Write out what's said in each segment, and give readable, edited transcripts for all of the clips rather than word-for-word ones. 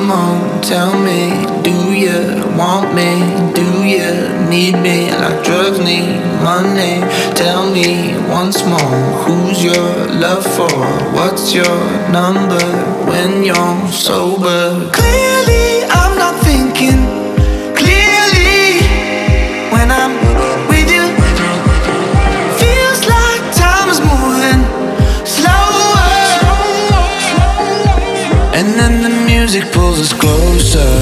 Come on, tell me, do you want me? Do you need me like drugs need money? Tell me once more, who's your love for? What's your number when you're sober? Clearly, I'm not thinking clearly when I'm with you. Feels like time is moving slower, and then the music pulls us closer.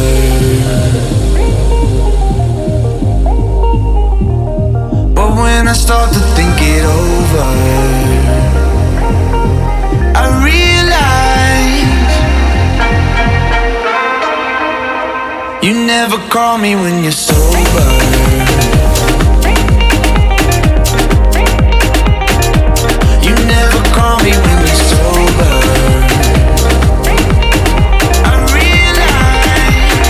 But when I start to think it over, I realize you never call me when you're sober. You never call me when you're sober. I realize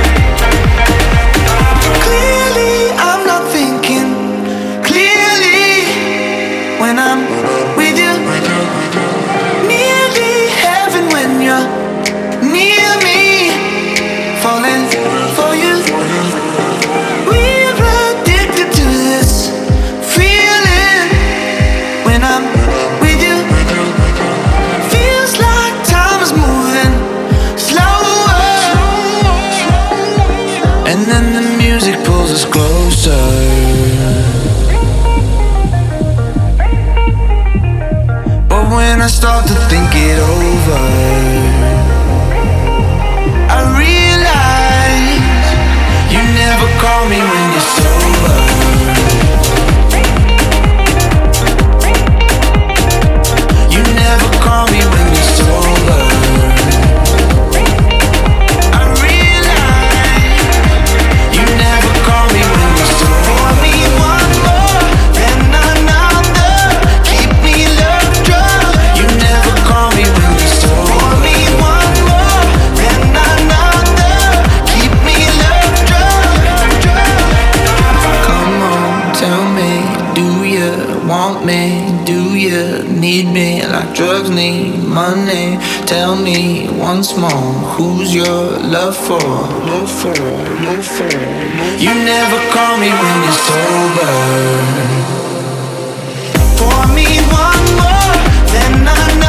clearly I'm not thinking clearly when I'm with you. Nearly heaven when you're near me, falling for you. We're addicted to this feeling when I'm with you. Feels like time is moving slower, and then the music pulls us closer. But when I start to think it over, I realize you never call me when you're sober. You never call me when you're sober. I realize you never call me when you're sober. Pour me one more, then another. Keep me love drunk. You never call me when you're sober. Pour me one more, then another. Keep me love drunk. Come on, tell me, do you want me? Do you need me like drugs need money? Tell me once more, who's your love for? You never call me when you're sober. Pour me one more, then another.